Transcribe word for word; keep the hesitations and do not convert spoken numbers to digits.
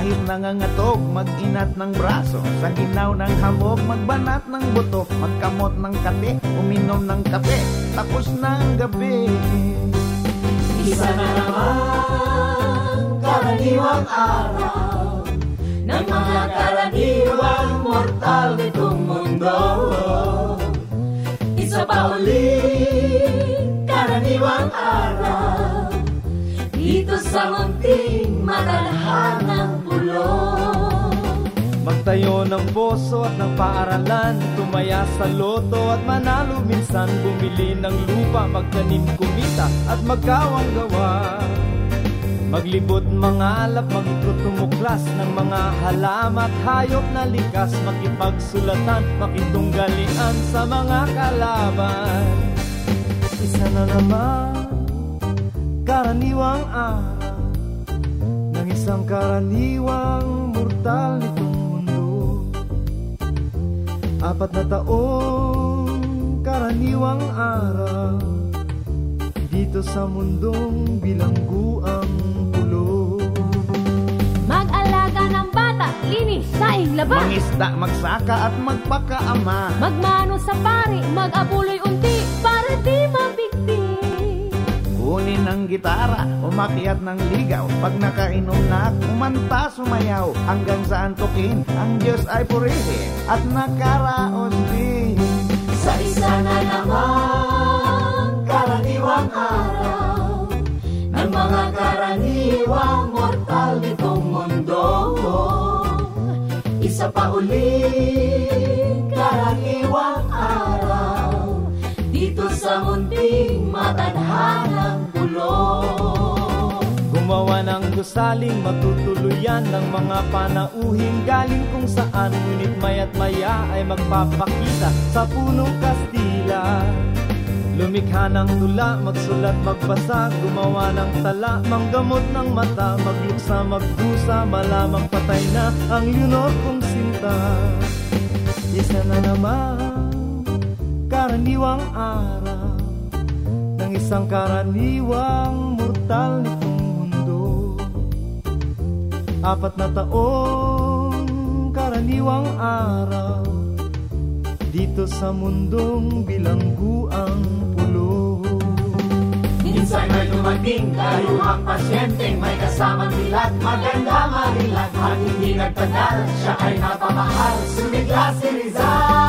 Kahit nangangatog, mag-inat ng braso. Sa ginaw ng hamog, magbanat ng buto. Magkamot ng kate, uminom ng kape. Tapos na ang gabi. Isa na naman karaniwang araw ng mga karaniwang mortal nitong mundo. Isa pa ulit karaniwang araw dito sa munting matadhanang pulo. Magtayo ng poso at ng paaralan, tumaya sa loto at manalo minsan, bumili ng lupa, magtanim kumita at magkawang gawa. Maglibot mga alap, mag-ikot tumuklas ng mga halamat, hayop na likas, makipagsulatan, makitunggalian sa mga kalaban. Isa na naman karaniwang araw ng isang karaniwang mortal nitong mundo. Apat na taong karaniwang araw dito sa mundong bilangguang pulo. Mag-alaga ng bata, linis, saing, laba. Mangisda, magsaka at magpakaama. Magmano sa pari, mag-abuloy unti para di mabigti. Kunin ang gitara, umakyat ng ligaw. Pag nakainom na, kumanta, sumayaw. Hanggang sa antukin, ang Diyos ay purihin at nakaraos din. Sa isa na naman karaniwang araw ng mga karaniwang mortal nitong mundo. Isa pa ulit karaniwang araw dito sa munting matadhanang pulo. Gumawa ng gusaling matutuluyan ng mga panauhing galing kung saan, ngunit maya't maya ay magpapakita sa punong Kastila. Lumikha ng tula, magsulat, magbasa, gumawa ng tala, manggamot ng mata, magluksa, magdusa, malamang patay na ang Leonor kong sinta. Isa na naman karaniwang araw ng isang karaniwang mortal nitong mundo. Apat na taong karaniwang araw dito sa mundong bilangguang pulo. Minsan may dumating kayuhang pasyenteng may kasamang bilat, maganda marilat, at hindi nagtagal, siya ay napamahal. Sumigla si Rizal.